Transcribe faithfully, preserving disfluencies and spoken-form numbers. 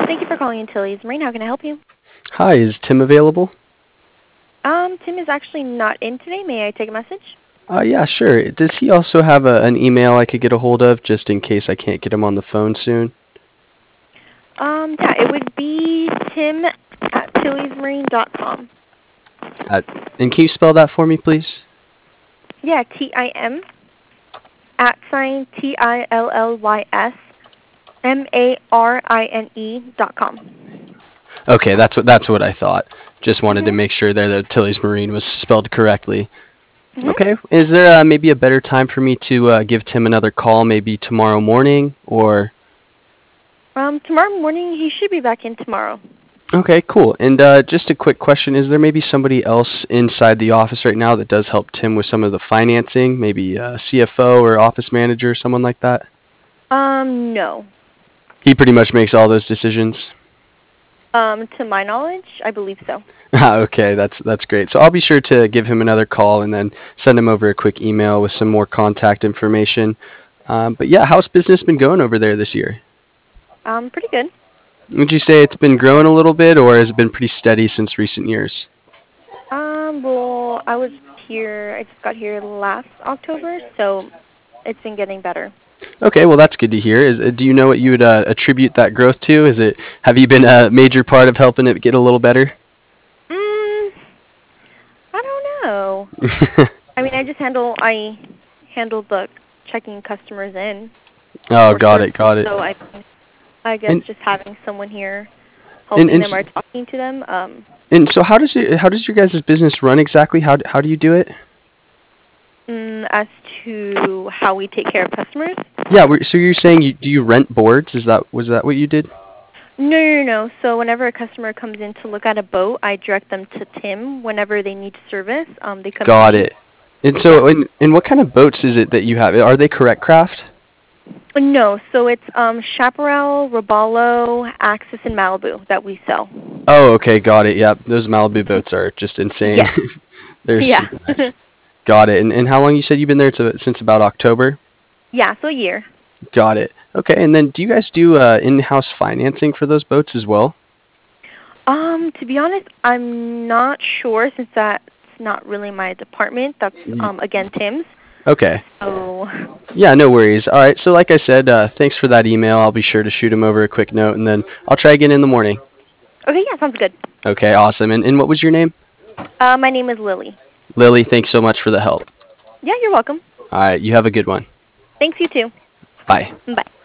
Thank you for calling Antilles Marine. How can I help you? Hi, is Tim available? Um, Tim is actually not in today. May I take a message? Uh, yeah, sure. Does he also have a, an email I could get a hold of just in case I can't get him on the phone soon? Um, yeah, it would be tim at tillies marine dot com. Uh, and can you spell that for me, please? Yeah, T I M at sign T I L L Y S M A R I N E dot com. Okay, that's what that's what I thought. Just wanted to Mhm. make sure there that Tilly's Marine was spelled correctly. Mhm. Okay, is there uh, maybe a better time for me to uh, give Tim another call, maybe tomorrow morning, or? Um, tomorrow morning he should be back in tomorrow. Okay, cool. And uh, just a quick question: is there maybe somebody else inside the office right now that does help Tim with some of the financing, maybe a C F O or office manager, someone like that? Um, no. He pretty much makes all those decisions. Um, to my knowledge, I believe so. Ah, okay, that's that's great. So I'll be sure to give him another call and then send him over a quick email with some more contact information. Um, but yeah, how's business been going over there this year? Um, pretty good. Would you say it's been growing a little bit, or has it been pretty steady since recent years? Um, well, I was here, I just got here last October, so it's been getting better. Okay, well that's good to hear. Is, uh, do you know what you would uh, attribute that growth to? Is it have you been a major part of helping it get a little better? Mm, I don't know. I mean, I just handle, I handle the checking customers in Oh, for got service, it, got it. so I, I guess And just having someone here and helping and them or talking to them, um, and so how does it how does your guys' business run exactly? How how do you do it? mm, as to how we take care of customers. Yeah, we're- so you're saying you do you rent boards? Is that was that what you did? No, no, no. So whenever a customer comes in to look at a boat, I direct them to Tim. Whenever they need service, um, they come to Got me. it. And Yeah. so, and, and what kind of boats is it that you have? Are they correct craft? No, so it's um, Chaparral, Robalo, Axis, and Malibu that we sell. Oh, okay, got it. Yep, those Malibu boats are just insane. Yes. They're Yeah. super nice. Got it. And and how long you said you've been there to, since about October? Yeah, so a year. Got it. Okay, and then do you guys do uh, in-house financing for those boats as well? Um, to be honest, I'm not sure since that's not really my department. That's Y- um again Tim's. Okay. So Yeah, no worries. All right. So like I said, uh, thanks for that email. I'll be sure to shoot him over a quick note, and then I'll try again in the morning. okay, yeah, sounds good. Okay, awesome. And and what was your name? Uh, my name is Lily. Lily. Thanks so much for the help. Yeah, you're welcome. All right. You have a good one. Thanks, you too. Bye. Bye.